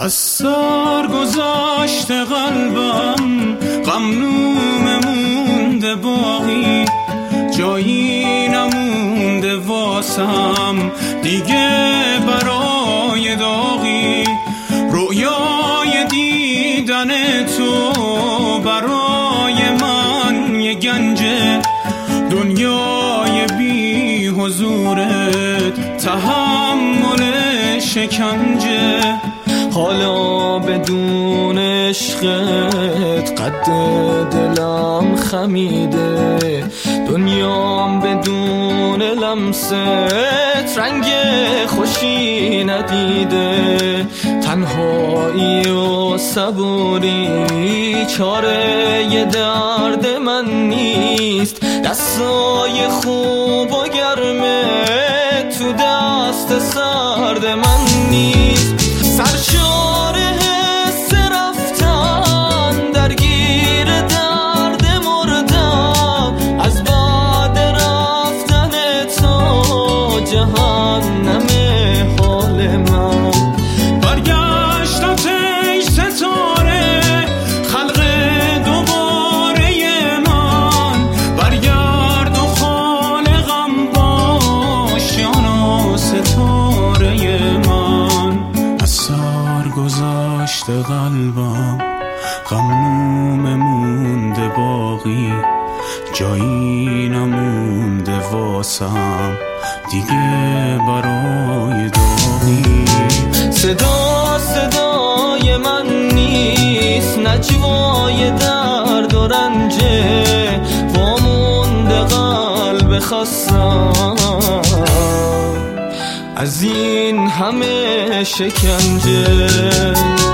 از سر گذاشته قلبم، غمنومه مونده باقی، جایی نمونده واسم دیگه برای داغی. رویای دیدن تو برای من یه گنجه، دنیای بی حضورت تحمل شکنجه. حالا بدون عشقت قد دلم خمیده، دنیام بدون لمست رنگ خوشی ندیده. تنهایی و صبوری چاره ی درد من نیست، دستای خوب و گرمه تو دست سرد من نیست. سرشار حس رفتن درگیر درد مردم، از بعد رفتن تو جهنم حال من. برگشتم ای ستاره خلق دوباره من، برگرد و خالقم باش یانا ستاره من. از سر گذاشته قلبم، غمنومه مونده باقی، جایی نمونده واسم دیگه برای داغی. صدا صدای من نیست، نجوای درد و رنجه، وامونده قلب خستم از این همه شکنجه.